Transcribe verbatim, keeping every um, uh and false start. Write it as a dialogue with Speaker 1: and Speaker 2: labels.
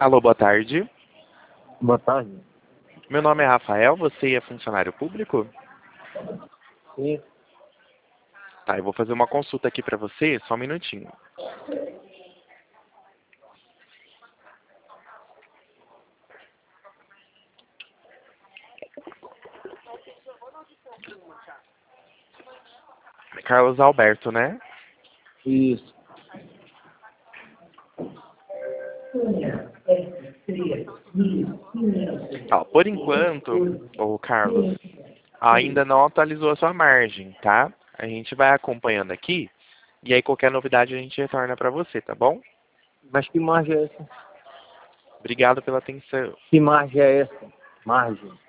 Speaker 1: Alô, boa tarde.
Speaker 2: Boa tarde.
Speaker 1: Meu nome é Rafael, você é funcionário público?
Speaker 2: Sim.
Speaker 1: Tá, eu vou fazer uma consulta aqui pra você, só um minutinho. Carlos Alberto, né?
Speaker 2: Isso.
Speaker 1: Ó, por enquanto, ô Carlos, ainda não atualizou a sua margem, tá? A gente vai acompanhando aqui e aí qualquer novidade a gente retorna pra você, tá bom?
Speaker 2: Mas que margem é essa?
Speaker 1: Obrigado pela atenção.
Speaker 2: Que margem é essa? Margem.